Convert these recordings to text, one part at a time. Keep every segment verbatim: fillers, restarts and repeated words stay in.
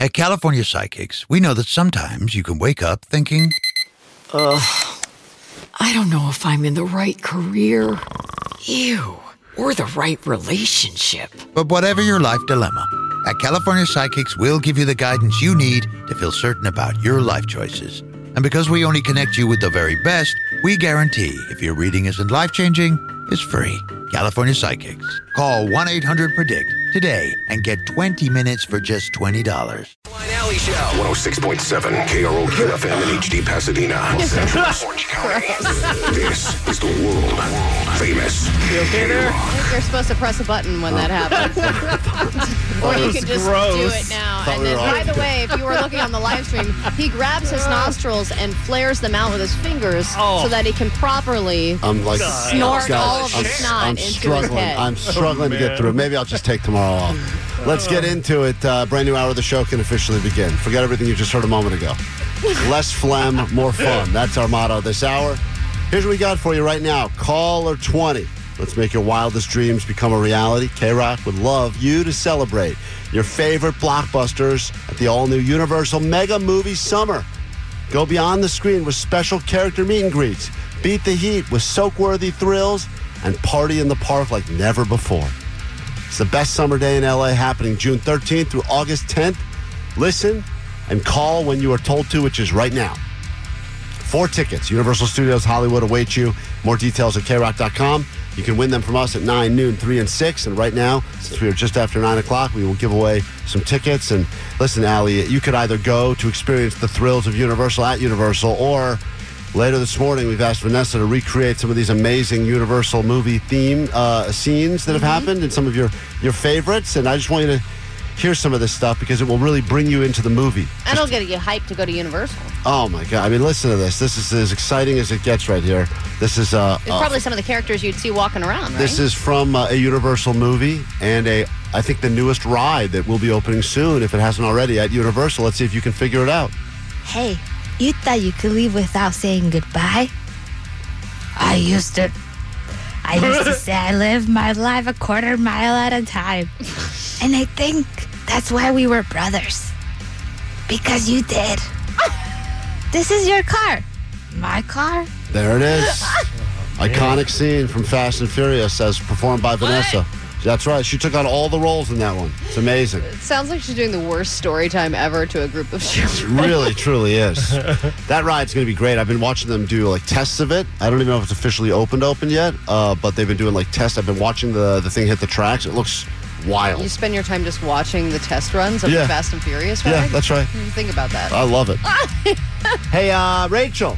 At California Psychics, we know that sometimes you can wake up thinking, Ugh, I don't know if I'm in the right career. Ew, or the right relationship. But whatever your life dilemma, at California Psychics, we'll give you the guidance you need to feel certain about your life choices. And because we only connect you with the very best, we guarantee if your reading isn't life-changing, it's free. California Psychics. Call one eight hundred predict today and get twenty minutes for just twenty dollars. Alley Show. one oh six point seven K R O Q F M in H D Pasadena, Central Orange County. This is the world famous. You okay there? I think you're supposed to press a button when that happens. Or you can just gross. do it now. Thought And we then, were all- by the way, if you were looking on the live stream, he grabs his nostrils and flares them out with his fingers Oh. so that he can properly I'm like, snort guys, all of I'm, the snot I'm into his struggling. head. I'm struggling to Oh, get man. through. Maybe I'll just take tomorrow off. Let's get into it. Uh, brand new hour of the show can officially begin. Forget everything you just heard a moment ago. Less phlegm, more fun. That's our motto this hour. Here's what we got for you right now. Caller twenty. Let's make your wildest dreams become a reality. K-Rock would love you to celebrate your favorite blockbusters at the all-new Universal Mega Movie Summer. Go beyond the screen with special character meet and greets. Beat the heat with soak-worthy thrills and party in the park like never before. It's the best summer day in L A happening June thirteenth through August tenth. Listen and call when you are told to, which is right now. Four tickets. Universal Studios Hollywood await you. More details at K rock dot com. You can win them from us at nine, noon, three, and six. And right now, since we are just after nine o'clock, we will give away some tickets. And listen, Allie, you could either go to experience the thrills of Universal at Universal, or later this morning, we've asked Vanessa to recreate some of these amazing Universal movie theme uh, scenes that have Mm-hmm. happened and some of your, your favorites. And I just want you to hear some of this stuff because it will really bring you into the movie. And it'll get you hyped to go to Universal. Oh, my God. I mean, listen to this. This is as exciting as it gets right here. This is uh, It's uh, probably some of the characters you'd see walking around, right? this is from uh, a Universal movie and a, I think, the newest ride that will be opening soon, if it hasn't already, at Universal. Let's see if you can figure it out. Hey, you thought you could leave without saying goodbye? I used to. I used to say I live my life a quarter mile at a time. And I think that's why we were brothers. Because you did. This is your car. My car? There it is. Iconic scene from Fast and Furious as performed by Vanessa. That's right. She took on all the roles in that one. It's amazing. It sounds like she's doing the worst story time ever to a group of children. Really, truly is. That ride's going to be great. I've been watching them do like tests of it. I don't even know if it's officially opened open yet, uh, but they've been doing like tests. I've been watching the, the thing hit the tracks. It looks wild. You spend your time just watching the test runs of Yeah. the Fast and Furious ride? Yeah, that's right. What do you think about that? I love it. Hey, uh, Rachel,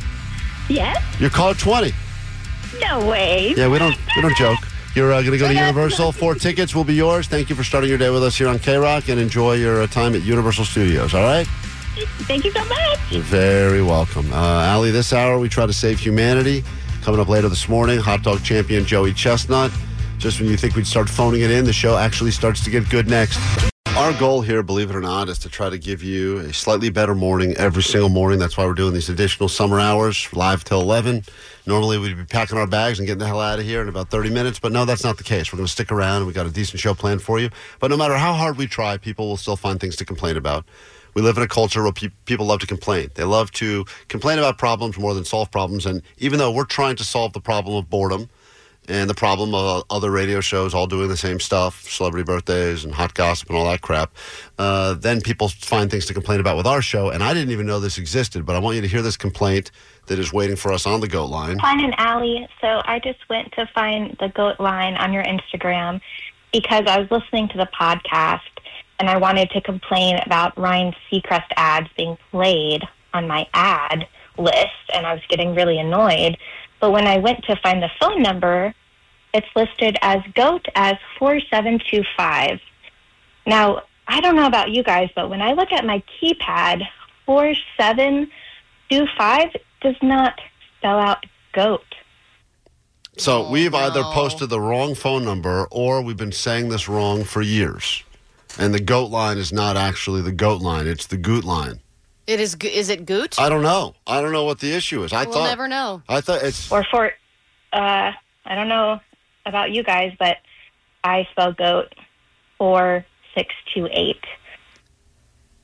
Yes? you're caller twenty. No way. Yeah, we don't we don't joke. You're uh, going to go to Universal. Four tickets will be yours. Thank you for starting your day with us here on K-Rock, and enjoy your uh, time at Universal Studios, all right? Thank you so much. You're very welcome. Uh, Allie, this hour we try to save humanity. Coming up later this morning, hot dog champion Joey Chestnut. Just when you think we'd start phoning it in, the show actually starts to get good next. Our goal here, believe it or not, is to try to give you a slightly better morning every single morning. That's why we're doing these additional summer hours, live till eleven. Normally, we'd be packing our bags and getting the hell out of here in about thirty minutes, but no, that's not the case. We're going to stick around, and we've got a decent show planned for you. But no matter how hard we try, people will still find things to complain about. We live in a culture where pe- people love to complain. They love to complain about problems more than solve problems, and even though we're trying to solve the problem of boredom, and the problem of other radio shows all doing the same stuff, celebrity birthdays and hot gossip and all that crap, uh, then people find things to complain about with our show. And I didn't even know this existed, but I want you to hear this complaint that is waiting for us on the GOAT line. Fine and Allie. So I just went to find the GOAT line on your Instagram because I was listening to the podcast and I wanted to complain about Ryan Seacrest ads being played on my ad list, and I was getting really annoyed. But when I went to find the phone number, it's listed as GOAT as four seven two five. Now, I don't know about you guys, but when I look at my keypad, four seven two five does not spell out GOAT. So Oh, we've either no. posted the wrong phone number or we've been saying this wrong for years. And the GOAT line is not actually the GOAT line. It's the Goot line. It is, go- is it Goot? I don't know. I don't know what the issue is. I we'll thought never know. I thought it's Or for, uh, I don't know about you guys, but I spell GOAT four six two eight.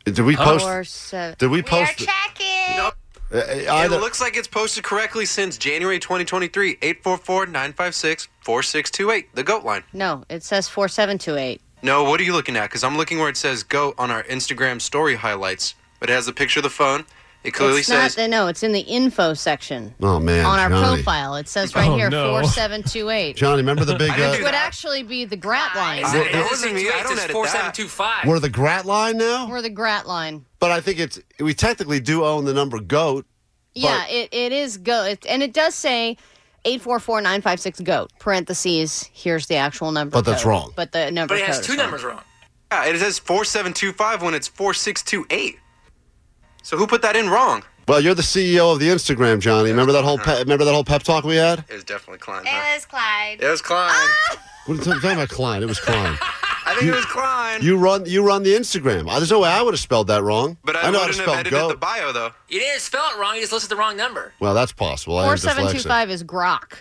Did we post? Four, seven. Did we We are post? checking. Nope. Uh, It either- looks like it's posted correctly since January twenty twenty-three. eight four four, nine five six, four six two eight. The GOAT line. No, it says four seven two eight. No, what are you looking at? Because I'm looking where it says GOAT on our Instagram story highlights. But it has a picture of the phone. It clearly It's not says... the, no, it's in the info section. Oh man, On our Johnny. profile. It says right Oh, here, no. four seven two eight. Johnny, remember the big? I didn't Uh, do It would actually be the Grat line. I- It it doesn't wasn't say me. I don't it's edit four seven that. two five. we're the Grat line now, Or the Grat line. but I think it's we technically do own the number GOAT. Yeah, it, it is GOAT. And it does say eight four four, nine five six, GOAT. Parentheses, here's the actual number. But that's code. wrong. But the number But it has code two is wrong. numbers wrong. Yeah, it says four seven two five when it's four six two eight. So who put that in wrong? Well, you're the C E O of the Instagram, Johnny. Remember that whole pe- remember that whole pep talk we had? It was definitely Klein. It Huh? was Clyde. It was Klein. What are you talking about, Klein? It was Klein. I think it was Klein. You run you run the Instagram. Uh, There's no way I would have spelled that wrong. but I, know how to wouldn't have spell edited GOAT. the bio, though. You didn't spell it wrong. You just listed the wrong number. Well, that's possible. I am four seven two dyslexic. five is Grok.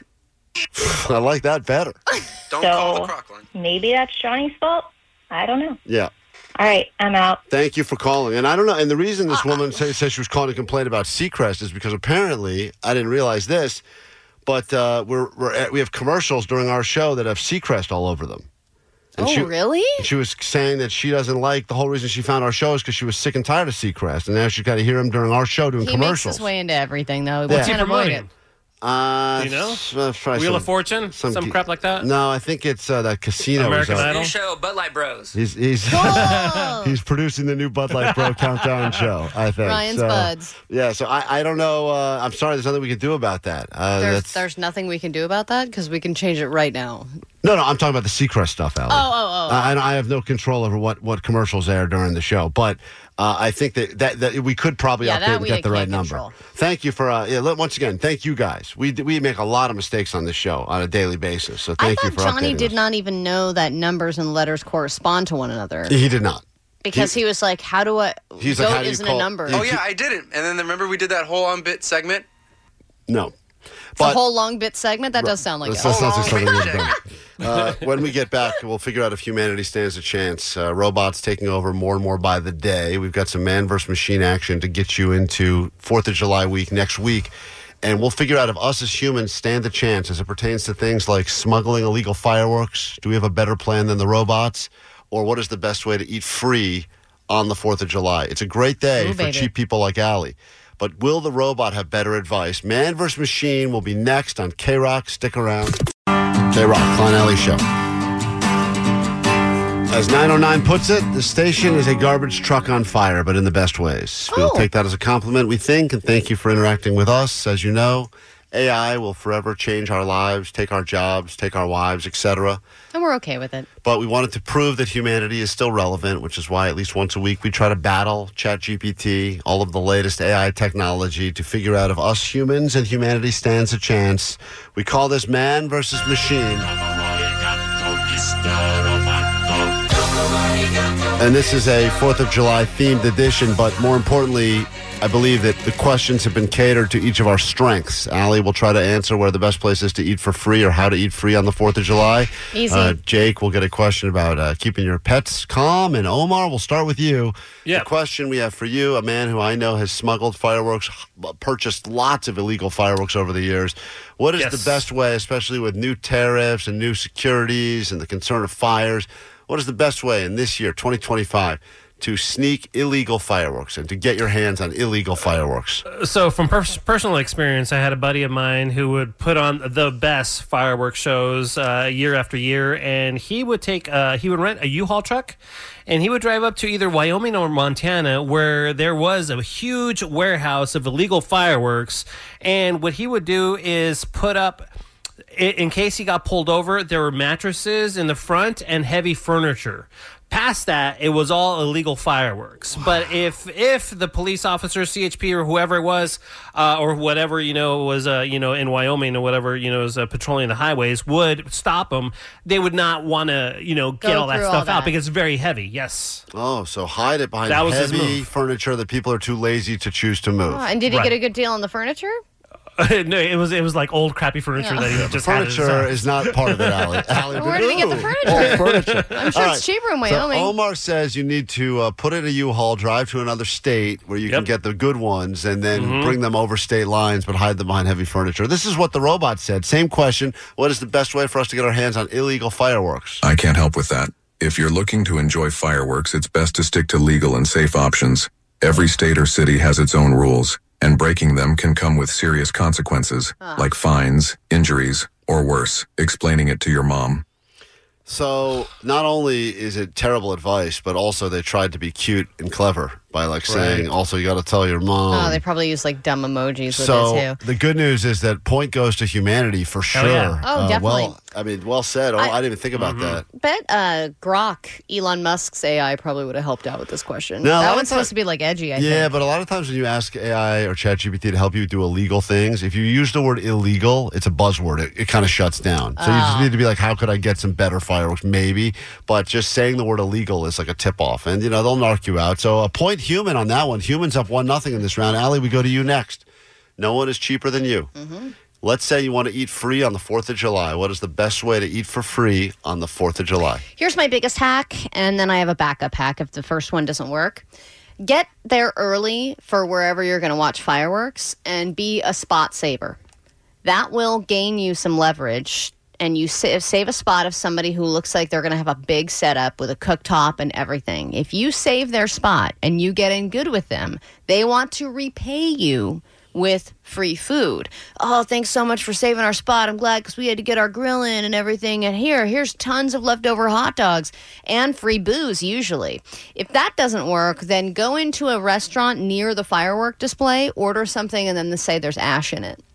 I like that better. Don't So- call the croc line. Maybe that's Johnny's fault. I don't know. Yeah. All right, I'm out. Thank you for calling. And I don't know. And the reason this woman say, says she was calling to complain about Seacrest is because apparently I didn't realize this, but uh, we're, we're at, we have commercials during our show that have Seacrest all over them. And Oh, she, really? She was saying that she doesn't like the whole reason she found our show is because she was sick and tired of Seacrest, and now she's got to hear him during our show doing He commercials. makes his way into everything, though. Yeah. We What's he can't avoid it. promoting? Uh, Do you know? s- uh, probably Wheel some- of Fortune? Some, some- crap like that? No, I think it's uh, that casino. American is out. Idol? New show, Bud Light Bros. He's he's Whoa! he's producing the new Bud Light Bro Countdown show. I think Ryan's So, Buds. Yeah, so I, I don't know. Uh, I'm sorry, there's nothing we can do about that. Uh, There's, that's, there's nothing we can do about that because we can change it right now. no, no, I'm talking about the Seacrest stuff, Allie. Oh, oh, oh. I, I have no control over what, what commercials air during the show, but uh, I think that, that that we could probably Yeah, update that and we get the right can't number. control. Thank you for uh, yeah, let- once again. Thank you guys. We we make a lot of mistakes on this show on a daily basis, so I thank you thought for Johnny updating did us. not even know that numbers and letters correspond to one another He did not. because he, was like, "How do I?" He's like, goat how do you isn't call- a number. You Oh, yeah, I didn't. And then remember we did that whole on bit segment? No. It's a whole long bit segment. That does sound like That it. sounds like something long we've done. Uh, when we get back, we'll figure out if humanity stands a chance. Uh, robots taking over more and more by the day. We've got some man versus machine action to get you into fourth of July week next week. And we'll figure out if us as humans stand a chance as it pertains to things like smuggling illegal fireworks. Do we have a better plan than the robots? Or what is the best way to eat free on the fourth of July? It's a great day Ooh, for baby. cheap people like Allie. But will the robot have better advice? Man versus Machine will be next on K-Rock. Stick around. K-Rock, Klein Alley Show. As nine oh nine puts it, the station is a garbage truck on fire, but in the best ways. We'll Oh. take that as a compliment, we think, and thank you for interacting with us. As you know, A I will forever change our lives, take our jobs, take our wives, et cetera. And we're okay with it. But we wanted to prove that humanity is still relevant, which is why at least once a week we try to battle ChatGPT, all of the latest A I technology to figure out if us humans and humanity stands a chance. We call this man versus machine. And this is a fourth of July themed edition, but more importantly, I believe that the questions have been catered to each of our strengths. Allie will try to answer where the best place is to eat for free or how to eat free on the fourth of July. Easy. Uh, Jake will get a question about uh, keeping your pets calm. And Omar, we'll start with you. Yeah. The question we have for you, a man who I know has smuggled fireworks, purchased lots of illegal fireworks over the years. What is Yes. the best way, especially with new tariffs and new securities and the concern of fires, what is the best way in this year, twenty twenty-five, to sneak illegal fireworks and to get your hands on illegal fireworks? So, from pers- personal experience, I had a buddy of mine who would put on the best fireworks shows uh, year after year, and he would take, uh, he would rent a U-Haul truck, and he would drive up to either Wyoming or Montana, where there was a huge warehouse of illegal fireworks, and what he would do is put up, in case he got pulled over, there were mattresses in the front and heavy furniture. Past that, it was all illegal fireworks. Wow. But if if the police officer, C H P, or whoever it was, uh, or whatever, you know, was, uh, you know, in Wyoming or whatever, you know, was uh, patrolling the highways, would stop them, they would not want to, you know, get Go all that through stuff all out that. because it's very heavy. Yes. Oh, so hide it behind That was his heavy move. furniture that people are too lazy to choose to move. Oh, and did he Right. get a good deal on the furniture? no, it was it was like old crappy furniture Yeah. that he The just had. furniture is not part of it, Allie. Allie Where did he get the Ooh, furniture? old furniture. I'm sure All it's cheaper in So Wyoming. Omar says you need to uh, put in a U-Haul, drive to another state where you can Yep. get the good ones, and then Mhm. bring them over state lines, but hide them behind heavy furniture. This is what the robot said. Same question. What is the best way for us to get our hands on illegal fireworks? I can't help with that. If you're looking to enjoy fireworks, it's best to stick to legal and safe options. Every state or city has its own rules, and breaking them can come with serious consequences, like fines, injuries, or worse, explaining it to your mom. So not only is it terrible advice, but also they tried to be cute and clever by like saying, Right. also you got to tell your mom. Oh, they probably use like dumb emojis with So it too. the good news is that point goes to humanity for sure. yeah. Oh, Uh, definitely. Well, I mean, well said. Oh, I, I- didn't even think about that. Bet uh, Grok, Elon Musk's A I, probably would have helped out with this question. No, a lot that of one's ti- supposed to be like edgy, I Yeah, think. but a lot of times when you ask A I or ChatGPT to help you do illegal things, if you use the word illegal, it's a buzzword. It, it kind of shuts down. So you just Oh. need to be like, how could I get some better fireworks? Maybe. But just saying the word illegal is like a tip off. And, you know, they'll narc you out. So a point human on that one. Humans up one nothing in this round. Allie, we go to you next. No one is cheaper than you. Mm-hmm. Let's say you want to eat free on the fourth of July. What is the best way to eat for free on the fourth of July? Here's my biggest hack, and then I have a backup hack if the first one doesn't work. Get there early for wherever you're going to watch fireworks and be a spot saver. That will gain you some leverage, and you sa- save a spot of somebody who looks like they're going to have a big setup with a cooktop and everything. If you save their spot and you get in good with them, they want to repay you with free food. Oh, thanks so much for saving our spot. I'm glad because we had to get our grill in and everything. And here, here's tons of leftover hot dogs and free booze, usually. If that doesn't work, then go into a restaurant near the firework display, order something, and then they say there's ash in it.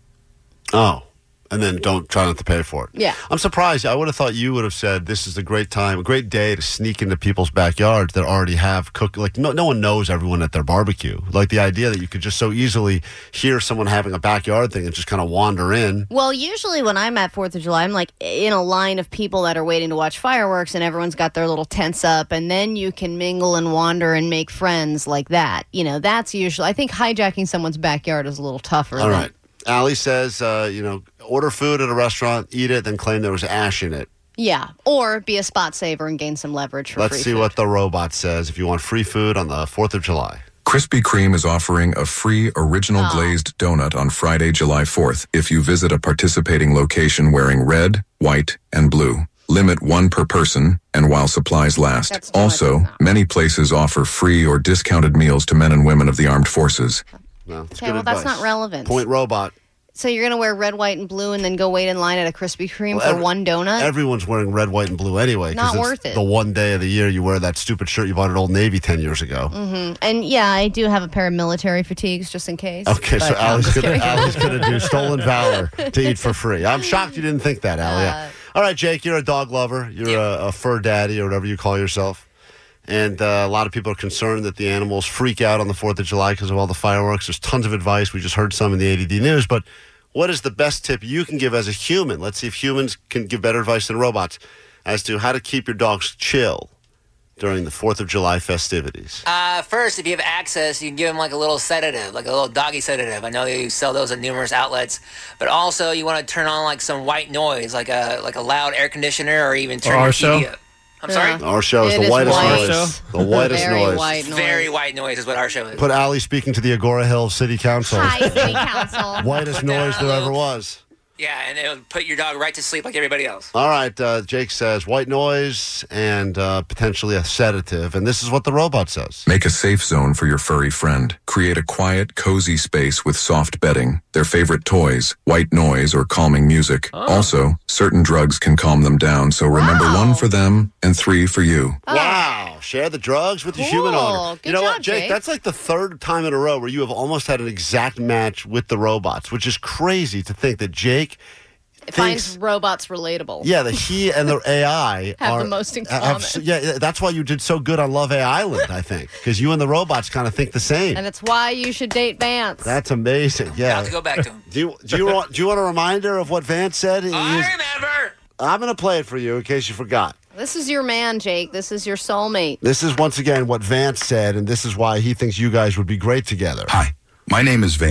Oh, and then don't try not to pay for it. Yeah. I'm surprised. I would have thought you would have said this is a great time, a great day to sneak into people's backyards that already have cook. Like no, no one knows everyone at their barbecue. Like the idea that you could just so easily hear someone having a backyard thing and just kind of wander in. Well, usually when I'm at fourth of July, I'm like in a line of people that are waiting to watch fireworks, and everyone's got their little tents up, and then you can mingle and wander and make friends like that. You know, that's usually, I think hijacking someone's backyard is a little tougher. All than- right. Allie says, uh, you know, order food at a restaurant, eat it, then claim there was ash in it. Yeah, or be a spot saver and gain some leverage for Let's free see food. what the robot says if you want free food on the fourth of July. Krispy Kreme is offering a free original Oh. glazed donut on Friday, July fourth if you visit a participating location wearing red, white, and blue. Limit one per person and while supplies last. That's too much, Also, isn't it? many places offer free or discounted meals to men and women of the armed forces. Well, it's Okay, good well, that's advice. not relevant. Point robot. So you're going to wear red, white, and blue and then go wait in line at a Krispy Kreme Well, for every- one donut? Everyone's wearing red, white, and blue anyway. 'cause Not it's worth it. The one day of the year you wear that stupid shirt you bought at Old Navy ten years ago. Mm-hmm. And yeah, I do have a pair of military fatigues just in case. Okay, so but I'm Allie's just gonna, kidding. Allie's gonna do stolen valor to eat for free. I'm shocked you didn't think that, Allie. Uh, All right, Jake, you're a dog lover. You're a, a fur daddy or whatever you call yourself. And uh, a lot of people are concerned that the animals freak out on the fourth of July because of all the fireworks. There's tons of advice. We just heard some in the A D D News. But what is the best tip you can give as a human? Let's see if humans can give better advice than robots as to how to keep your dogs chill during the fourth of July festivities. Uh, first, if you have access, you can give them like a little sedative, like a little doggy sedative. I know you sell those at numerous outlets, but also you want to turn on like some white noise, like a like a loud air conditioner, or even turn Or our your T V show? up. I'm sorry. Our show is It the is whitest white. noise. The whitest Very noise. white noise. Very white noise is what our show is. Put Allie speaking to the Agora Hills City Council. Hi, City Council. Whitest Put that noise on there a ever little- was. Yeah, and it'll put your dog right to sleep like everybody else. All right, uh, Jake says white noise and uh, potentially a sedative. And this is what the robot says. Make a safe zone for your furry friend. Create a quiet, cozy space with soft bedding, their favorite toys, white noise, or calming music. Also, certain drugs can calm them down, so remember Wow. one for them and three for you. Wow. Share the drugs with your human Cool. owner. Good you know what, job, Jake? Jake. That's like the third time in a row where you have almost had an exact match with the robots, which is crazy to think that Jake It thinks. finds robots relatable. Yeah, that he and the A I Have are, the most in have- common. yeah, that's why you did so good on Love A Island, I think, because you and the robots kind of think the same. And it's why you should date Vance. That's amazing. I'll Yeah. have to go back to him. Do you do you want do you want a reminder of what Vance said? He was- I remember. I'm going to play it for you in case you forgot. This is your man, Jake. This is your soulmate. This is once again what Vance said, and this is why he thinks you guys would be great together. Hi, my name is Vance.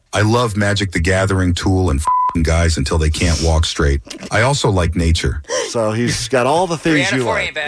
I love Magic the Gathering tool and f***ing guys until they can't walk straight. I also like nature. So he's got all the Three things out of you four like. ain't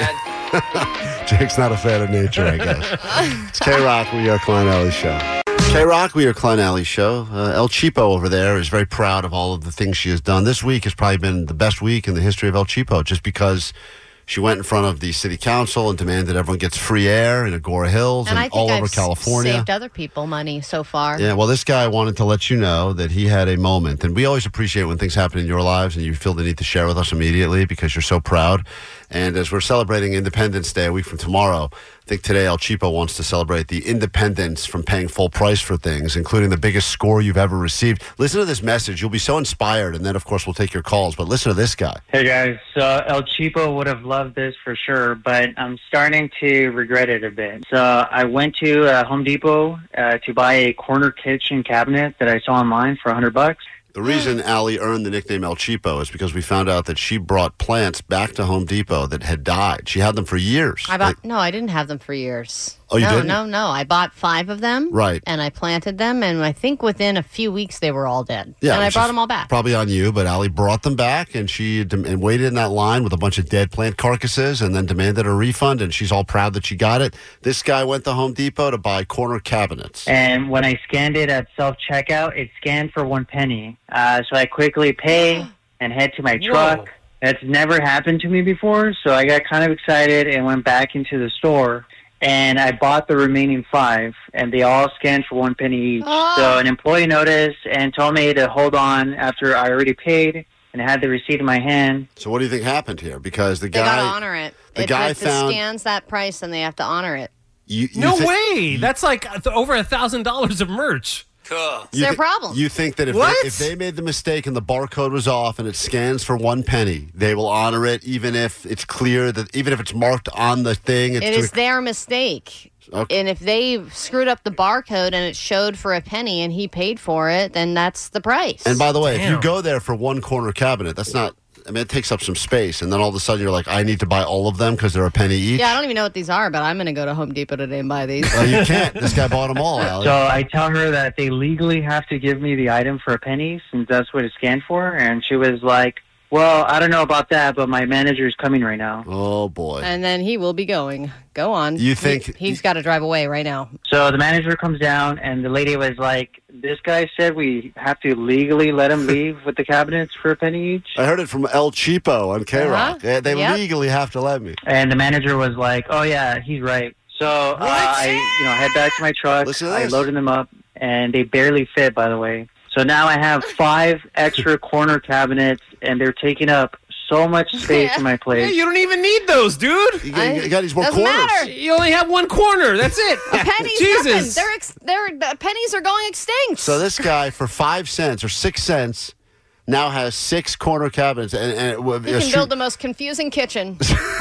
bad. Jake's not a fan of nature, I guess. It's K-Rock, We Are Klein Alley Show. K-Rock, We Are Klein Alley Show. Uh, El Cheapo over there is very proud of all of the things she has done. This week has probably been the best week in the history of El Cheapo, just because she went in front of the city council and demanded everyone gets free air in Agora Hills and, And I think all over I've California. saved other people money so far. Yeah, well, this guy wanted to let you know that he had a moment. And we always appreciate when things happen in your lives and you feel the need to share with us immediately because you're so proud. And as we're celebrating Independence Day a week from tomorrow, I think today El Cheapo wants to celebrate the independence from paying full price for things, including the biggest score you've ever received. Listen to this message. You'll be so inspired. And then, of course, we'll take your calls. But listen to this guy. Hey, guys. Uh, El Cheapo would have loved this for sure, but I'm starting to regret it a bit. So I went to uh, Home Depot uh, to buy a corner kitchen cabinet that I saw online for one hundred bucks. The reason Allie earned the nickname El Cheapo is because we found out that she brought plants back to Home Depot that had died. She had them for years. I bought no, I didn't have them for years. Oh, you no, didn't? No, no, I bought five of them. Right. And I planted them, and I think within a few weeks they were all dead. Yeah, and I which brought is them all back. Probably on you, but Allie brought them back, and she dem- and waited in that line with a bunch of dead plant carcasses, and then demanded a refund. And she's all proud that she got it. This guy went to Home Depot to buy corner cabinets. And when I scanned it at self-checkout, it scanned for one penny. Uh, so I quickly pay and head to my truck. Whoa. That's never happened to me before, so I got kind of excited and went back into the store. And I bought the remaining five, and they all scanned for one penny each. Oh. So an employee noticed and told me to hold on after I already paid and had the receipt in my hand. So what do you think happened here? Because the They guy, got to honor it. the It- guy if found- it scans that price, then they have to honor it. you, you No thi- way. That's like th- over a thousand dollars of merch. Cool. It's their thi- problem. You think that if What? they, if they made the mistake and the barcode was off and it scans for one penny, they will honor it, even if it's clear that even if it's marked on the thing. It's It to- is their mistake. Okay. And if they screwed up the barcode and it showed for a penny and he paid for it, then that's the price. And by the way, if you Damn. go there for one corner cabinet, that's not. I mean, it takes up some space, and then all of a sudden you're like, I need to buy all of them because they're a penny each. yeah, I don't even know what these are, but I'm going to go to Home Depot today and buy these. Well, you can't. This guy bought them all, Allie. So I tell her that they legally have to give me the item for a penny since that's what it's scanned for. And she was like, well, I don't know about that, but my manager is coming right now. Oh boy. And then he will be going. Go on. You think- He, has got to drive away right now. So the manager comes down, and the lady was like, this guy said we have to legally let him leave with the cabinets for a penny each. I heard it from El Cheapo on K Rock. Uh-huh. They, they Yep. legally have to let me. And the manager was like, oh, yeah, he's right. So uh, I you know, head back to my truck. Listen to I this. loaded them up, and they barely fit, by the way. So now I have five extra corner cabinets, and they're taking up so much space in my Yeah, place. you don't even need those, dude. You got, you got these more Doesn't corners. matter. You only have one corner. That's it. Pennies, Jesus. nothing. They're, ex- they're, the pennies are going extinct. So this guy, for five cents or six cents, now has six corner cabinets. And, and it, he can build the most confusing kitchen.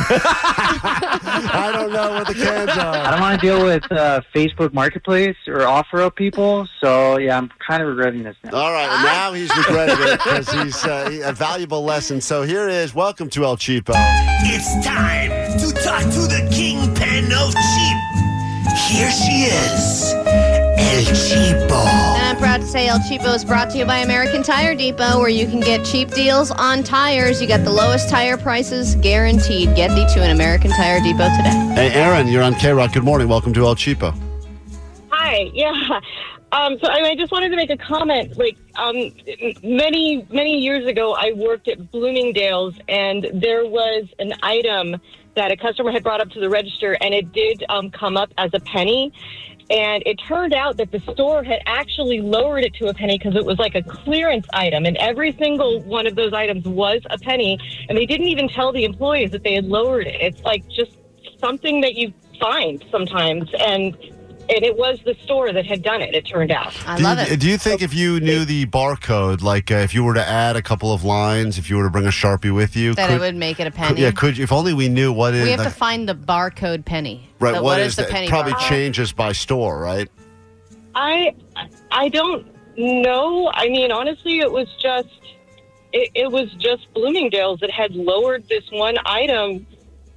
I don't know what the cans I are. don't want to deal with uh, Facebook Marketplace or OfferUp people, so yeah, I'm kind of regretting this now. All right, well, now he's regretting it because he's uh, he- a valuable lesson. So here is welcome to El Cheapo. It's time to talk to the kingpin of cheap. Here she is, El Cheapo. And I'm proud to say El Cheapo is brought to you by American Tire Depot, where you can get cheap deals on tires. You got the lowest tire prices guaranteed. Get thee to an American Tire Depot today. Hey, Aaron, you're on K Rock. Good morning. Welcome to El Cheapo. Hi, yeah. Um, so I, I just wanted to make a comment. Like um, many, many years ago, I worked at Bloomingdale's, and there was an item that a customer had brought up to the register, and it did um, come up as a penny. And it turned out that the store had actually lowered it to a penny because it was like a clearance item, and every single one of those items was a penny, and they didn't even tell the employees that they had lowered it. It's like just something that you find sometimes, and and it was the store that had done it, it turned out. I do love you, it. Do you think if you knew the barcode, like uh, if you were to add a couple of lines, if you were to bring a Sharpie with you, That could, it would make it a could- penny. yeah, could you, if only we knew what is we have the, to find the barcode penny. right? So what what is is the the- penny? It probably barcode? changes by store, right? I I don't know. I mean, honestly, it was just it, it was just Bloomingdale's that had lowered this one item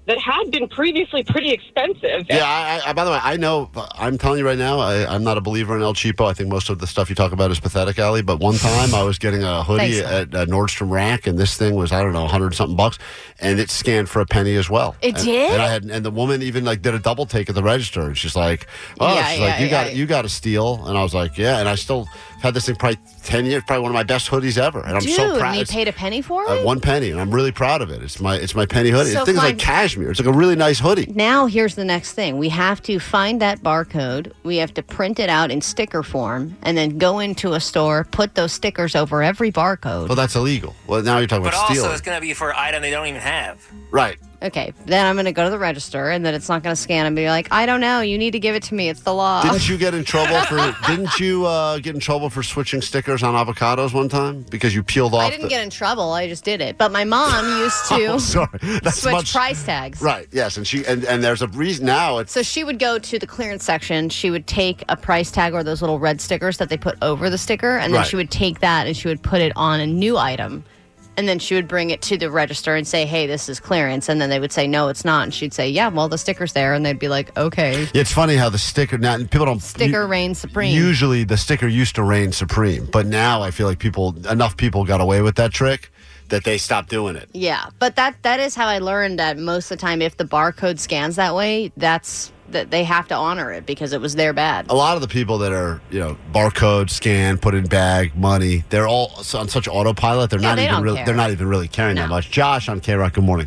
that had been previously pretty expensive. Yeah, I, I, by the way, I know, I'm telling you right now, I, I'm not a believer in El Cheapo. I think most of the stuff you talk about is pathetic, Allie. But one time I was getting a hoodie Thanks. at, at Nordstrom Rack, and this thing was, I don't know, one hundred something bucks, and it scanned for a penny as well. It and, did? And I had, and the woman even like did a double take at the register, and she's like, oh, Yeah, she's yeah, like, you yeah. got you got a steal. And I was like, yeah, and I still had this thing probably ten years, probably one of my best hoodies ever. And I'm Dude, so proud. and you It's- paid a penny for it? uh, one penny, and I'm really proud of it. It's my it's my penny hoodie. So the thing is fine. like cashmere. It's like a really nice hoodie. Now, here's the next thing. We have to find that barcode. We have to print it out in sticker form and then go into a store, put those stickers over every barcode. Well, that's illegal. Well, now you're talking But about also, stealing. it's going to be for an item they don't even have. Right. Okay, then I'm going to go to the register, and then it's not going to scan and be like, I don't know, you need to give it to me. It's the law. Didn't you get in trouble for? Didn't you uh, get in trouble for switching stickers on avocados one time because you peeled off? I didn't the, get in trouble. I just did it. But my mom used to Oh, sorry. That's switch much- price tags. Right. Yes, and she and, and there's a reason now. It's So she would go to the clearance section. She would take a price tag or those little red stickers that they put over the sticker, and then Right. she would take that and she would put it on a new item. And then she would bring it to the register and say, hey, this is clearance. And then they would say, no, it's not. And she'd say, yeah, well, the sticker's there. And they'd be like, okay. it's funny how the sticker now people don't Sticker u- reigns supreme. Usually the sticker used to reign supreme, but now I feel like people enough people got away with that trick that they stopped doing it. Yeah, but that that is how I learned that most of the time, if the barcode scans that way, that's that they have to honor it because it was their bad. A lot of the people that are, you know, barcode, scan, put in bag, money, they're all on such autopilot. They're Yeah, not they even don't really. care. They're not even really caring that much. Josh on K Rock. Good morning.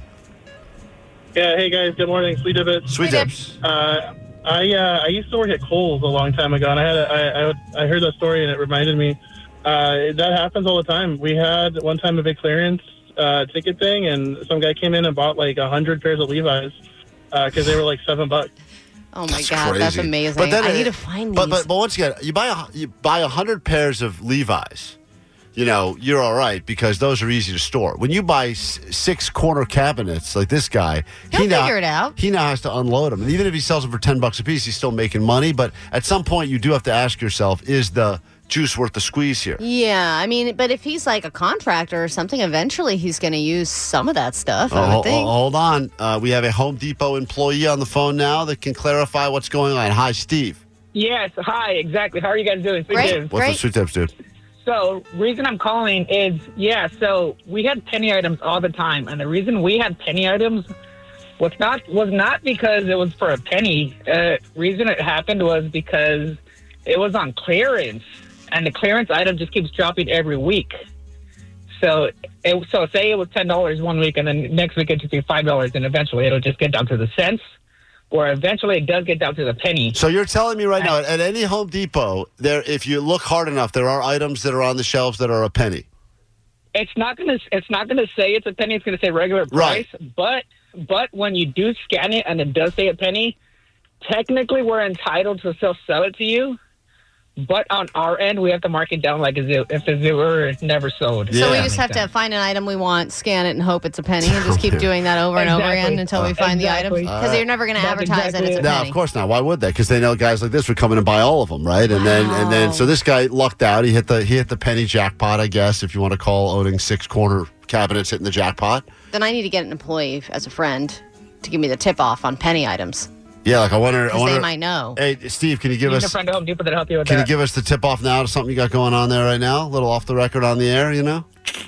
Yeah, hey guys, good morning. Sweet Dibbits. Sweet Dips. Uh, I uh, I used to work at Kohl's a long time ago, and I had a, I, I, would- I heard that story, and it reminded me. Uh, that happens all the time. We had one time a big clearance uh, ticket thing, and some guy came in and bought like a hundred pairs of Levi's because they were like seven bucks. Oh my That's god, that's crazy. amazing! But then I it- need to find these. But, but but once again, you buy a you buy a hundred pairs of Levi's. You know, you're all right because those are easy to store. When you buy s- six corner cabinets like this guy, He'll he now, figure it out. He now has to unload them. And even if he sells them for ten bucks a piece, he's still making money. But at some point, you do have to ask yourself, is the juice worth the squeeze here? Yeah, I mean, but if he's like a contractor or something, eventually he's going to use some of that stuff, Oh, I ho- would think. ho- hold on. Uh, we have a Home Depot employee on the phone now that can clarify what's going on. Hi, Steve. Yes, hi, exactly. How are you guys doing? Sweet Dips. What's the sweet tips, dude? So, reason I'm calling is, yeah, so we had penny items all the time, and the reason we had penny items was not was not because it was for a penny. Uh, reason it happened was because it was on clearance, and the clearance item just keeps dropping every week. So, it, so say it was ten dollars one week, and then next week it just be five dollars, and eventually it'll just get down to the cents, or eventually it does get down to the penny. So you're telling me right now, at any Home Depot, there, if you look hard enough, there are items that are on the shelves that are a penny. It's not gonna. It's not gonna say it's a penny. It's gonna say regular price. But but when you do scan it and it does say a penny, technically we're entitled to still sell it to you. But on our end, we have to mark it down like as if, if it were never sold. So we just have to find an item we want, scan it, and hope it's a penny, and just keep doing that over and over Exactly. again until we find Exactly. the item. Because you're never going to That's advertise exactly that it's a it. No, penny. of course not. Why would they? Because they know guys like this would come in and buy all of them, right? And then and then so this guy lucked out. He hit the he hit the penny jackpot, I guess, if you want to call owning six corner cabinets hitting the jackpot. Then I need to get an employee as a friend to give me the tip off on penny items. Yeah, like I wonder. I Because wonder they might know. Hey, Steve, can you give You need us a friend at Home Depot that'll help you with can you that. give us the tip off now to something you got going on there right now? A little off the record on the air, you know?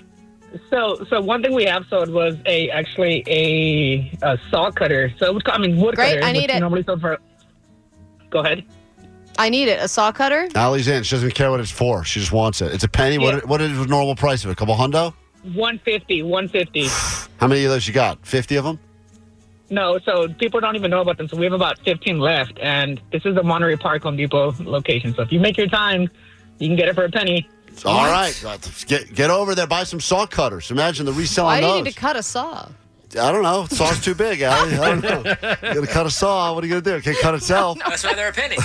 So, so one thing we have sold was a actually a, a saw cutter. So it would, I mean wood Great, cutter. I need which it. Normally sold for. Go ahead. I need it. A saw cutter? Allie's in. She doesn't care what it's for. She just wants it. It's a penny. Yeah. What what is the normal price of it? A couple hundo? One fifty. One fifty. How many of those you got? Fifty of them? No, so people don't even know about them. So we have about fifteen left, and this is the Monterey Park Home Depot location. So if you make your time, you can get it for a penny. All right, get get over there. Buy some saw cutters. Imagine the reselling Why do you those. need to cut a saw? I don't know. Saw's too big, Allie. I don't know. You gotta cut a saw. What are you gonna do? It can't cut itself. That's why they're a penny.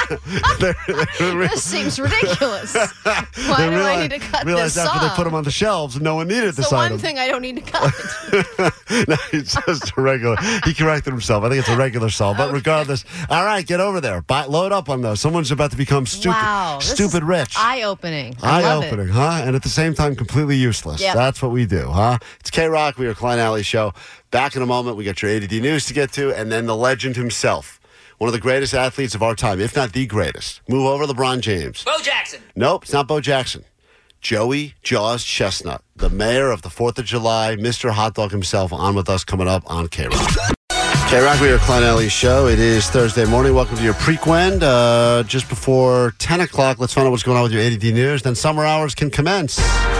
This seems ridiculous. Why They do I realize- need to cut realized this after saw? they put them on the shelves, no one needed It's this the one item. thing I don't need to cut. No, it's just a regular. He corrected himself. I think it's a regular saw. But regardless, all right, get over there. Buy, load up on those. Someone's about to become stupid, Wow. this stupid is rich. Eye-opening. I love it. Eye-opening, huh? And at the same time, completely useless. Yep. That's what we do, huh? It's K-Rock. We are Klein Alley Show. show. Back in a moment. We got your A D D news to get to, and then the legend himself. One of the greatest athletes of our time, if not the greatest. Move over LeBron James. Bo Jackson. Nope, it's not Bo Jackson. Joey Jaws Chestnut, the mayor of the fourth of July, Mister Hot Dog himself, on with us coming up on K-Rock. K-Rock, we are Klein Ellie's show. It is Thursday morning. Welcome to your Prequend. Uh, just before ten o'clock, let's find out what's going on with your A D D news. Then summer hours can commence.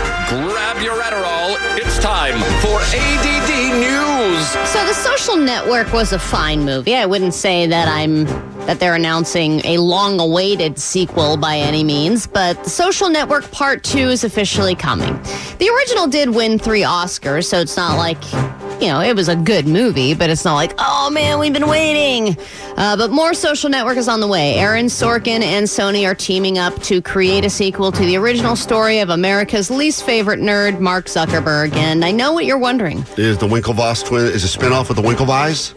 Grab your Adderall. It's time for A D D News. So The Social Network was a fine movie. I wouldn't say that I'm that they're announcing a long-awaited sequel by any means, but The Social Network Part two is officially coming. The original did win three Oscars, so it's not like, you know, it was a good movie, but it's not like, oh man, we've been waiting. Uh, but more Social Network is on the way. Aaron Sorkin and Sony are teaming up to create a sequel to the original story of America's least favorite nerd, Mark Zuckerberg. And I know what you're wondering. Is the Winklevoss twin, is a spinoff of the Winklevis?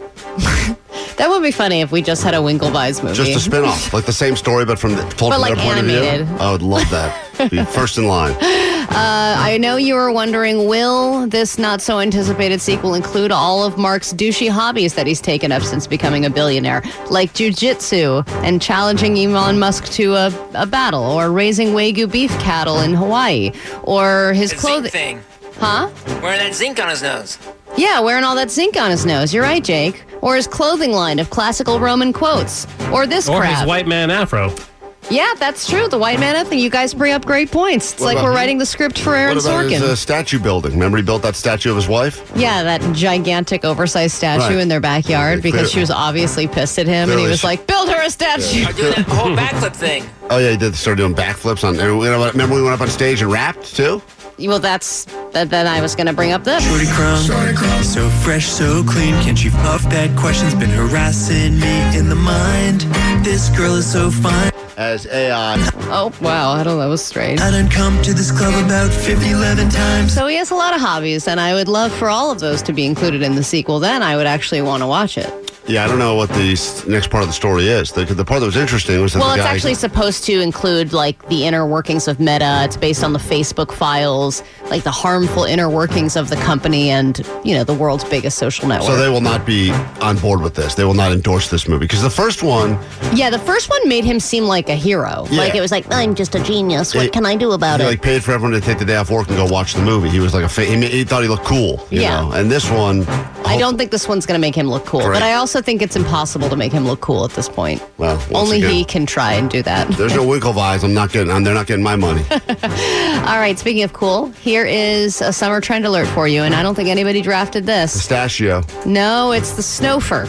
That would be funny if we just had a Winklevis movie. Just a spinoff, like the same story, but from the, told But from like their point animated. of view. I would love that. Be first in line. Uh, I know you were wondering, will this not-so-anticipated sequel include all of Mark's douchey hobbies that he's taken up since becoming a billionaire, like jiu-jitsu and challenging Elon Musk to a, a battle, or raising Wagyu beef cattle in Hawaii, or his The zinc clothing... thing. Huh? Wearing that zinc on his nose. Yeah, wearing all that zinc on his nose. You're right, Jake. Or his clothing line of classical Roman quotes. Or this Or crap. his white man afro. Yeah, that's true. The white man thing. You guys bring up great points. It's What like about we're him? writing the script for Aaron What about Sorkin. his uh, statue building? Remember he built that statue of his wife? Yeah, that gigantic oversized statue Right. in their backyard Yeah, because clear- she was obviously pissed at him and he Clearly was she- like, build her a statue. Or doing that whole backflip thing. Oh, yeah, he did start doing backflips on. Remember we went up on stage and rapped, too? Well, that's, that, then I was going to bring up this. Shorty crumb, so fresh, so clean. Can't you puff that question's been harassing me in the mind? This girl is so fine. As A I. Oh, wow. I don't know. That was strange. I done come to this club about fifty, eleven times. So he has a lot of hobbies, and I would love for all of those to be included in the sequel. Then I would actually want to watch it. Yeah, I don't know what the s- next part of the story is. The, the part that was interesting was that Well, the it's guy... actually supposed to include like the inner workings of Meta. It's based on the Facebook files, like the harmful inner workings of the company and, you know, the world's biggest social network. So they will not be on board with this. They will not endorse this movie. Because the first one... Yeah, the first one made him seem like a hero. Yeah. Like it was like, I'm just a genius. What He- can I do about he it? like paid for everyone to take the day off work and go watch the movie. He was like a... Fa- he, ma- he thought he looked cool. You Yeah. know? And this one... I don't think this one's going to make him look cool, Correct. but I also think it's impossible to make him look cool at this point. Well, once Only again, he can try and do that. There's no Winklevis. I'm not getting... I'm, they're not getting my money. All right, speaking of cool, here is a summer trend alert for you, and I don't think anybody drafted this. Pistachio. No, it's the Snowfer.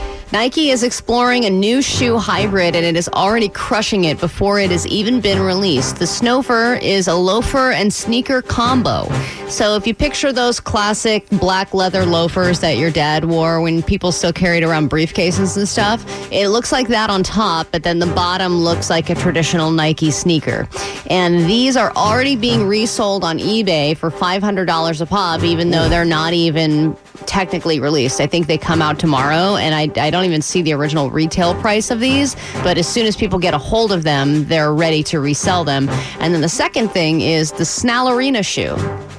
Nike is exploring a new shoe hybrid, and it is already crushing it before it has even been released. The Snowfer is a loafer and sneaker combo. So if you picture those classic black leather loafers that your dad wore when people still carried around briefcases and stuff, it looks like that on top, but then the bottom looks like a traditional Nike sneaker. And these are already being resold on eBay for five hundred dollars a pop, even though they're not even technically released. I think they come out tomorrow, and I, I don't even see the original retail price of these, but as soon as people get a hold of them, they're ready to resell them. And then the second thing is the Snallerina shoe.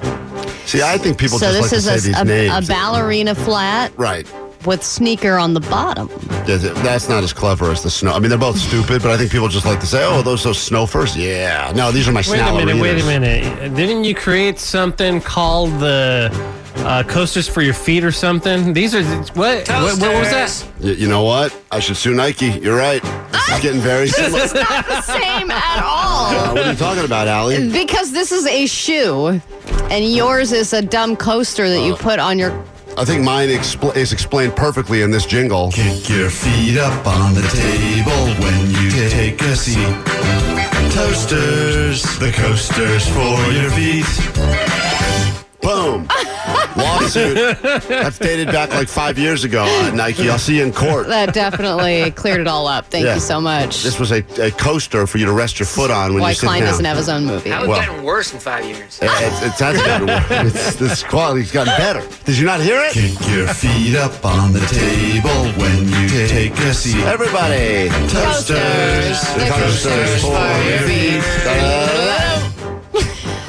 See, I think people so just this like to is say a, these a, names. a ballerina flat Right. with sneaker on the bottom. That's not as clever as the snow. I mean, they're both stupid, but I think people just like to say, "Oh, those those snowfers." Yeah, no, these are my Wait a minute, wait a Snallerinas. minute. Didn't you create something called the uh, coasters for your feet or something? These are what? What, what was that? Y- you know what? I should sue Nike. You're right. This is getting very similar. It's not the same at all. Uh, what are you talking about, Allie? Because this is a shoe, and yours is a dumb coaster that you put on your. I think mine expl- is explained perfectly in this jingle. Kick your feet up on the table when you take a seat. Toasters, the coasters for your feet. Boom. Lawsuit. That's dated back like five years ago, uh, Nike. I'll see you in court. That definitely cleared it all up. Thank Yeah. you so much. This was a, a coaster for you to rest your foot on when Why you sit Klein down. doesn't have his own movie. How has it Well- gotten worse in five years? It, it, it has gotten worse. It's, this quality's gotten better. Did you not hear it? Kick your feet up on the table when you take a seat. Everybody. Toasters, the coasters for your feet.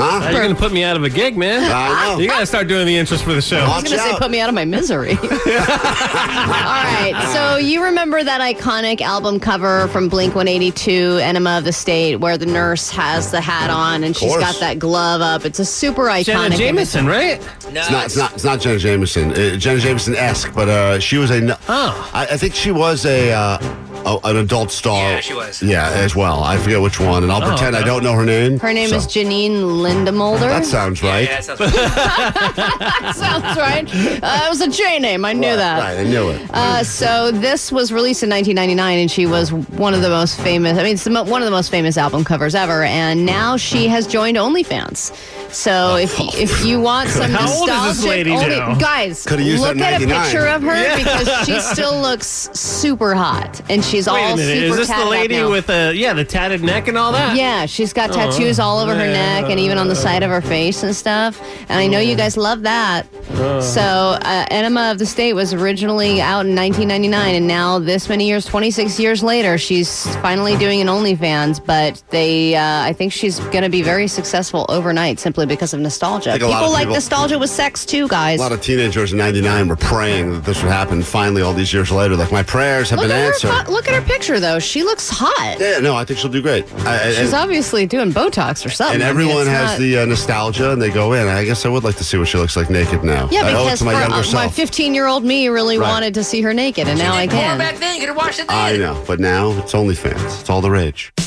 Huh? You're going to put me out of a gig, man. I know. You got to start doing the intros for the show. I was going to say, put me out of my misery. All right. So you remember that iconic album cover from Blink one eighty-two, Enema of the State, where the nurse has the hat on and she's course. got that glove up. It's a super iconic. Jenna Jameson, right? No, It's not. It's not. It's not Jenna Jameson. Uh, Jenna Jameson-esque, but uh, she was a. Oh. I, I think she was a. Uh, a an adult star. Yeah, she was. Yeah, as well. I forget which one, and I'll Oh, pretend okay. I don't know her name. Her name so. is Janine Lindemulder. That sounds right. Yeah, that sounds That sounds right. Uh, it was a J name. I knew Right, that. Right, I knew it. Uh, so this was released in nineteen ninety-nine, and she was one of the most famous. I mean, it's the mo- one of the most famous album covers ever. And now she has joined OnlyFans. So if if you want some How old nostalgic, is this lady only- now? guys, Coulda used look that at a ninety-nine. picture of her Yeah. because she still looks super hot, and she's Wait all a minute. super Is this the tatted up lady now. with the, yeah, the tatted neck and all that? Yeah, she's got tattoos all over her neck and even on the side of her face and stuff. And I know you guys love that. So, uh, Enema of the State was originally out in nineteen ninety-nine, and now this many years, twenty-six years later, she's finally doing an OnlyFans. But they, uh, I think she's going to be very successful overnight simply because of nostalgia. think a lot People of like people- nostalgia with sex too, guys. A lot of teenagers in ninety-nine were praying that this would happen finally all these years later. Like, my prayers have Look been at, her, answered. fo- look at her picture, though. She looks hot. Yeah, no, I think she'll do great. I, She's and, obviously doing Botox or something. and I mean, everyone it's has not- the uh, nostalgia, and they go in. I guess I would like to see what she looks like naked now. Yeah, I owe it because to my for, younger uh, my self. fifteen-year-old me really Right. wanted to see her naked, and now I Porn can. back then, you could have watched it then. I know, but now it's OnlyFans. It's all the rage.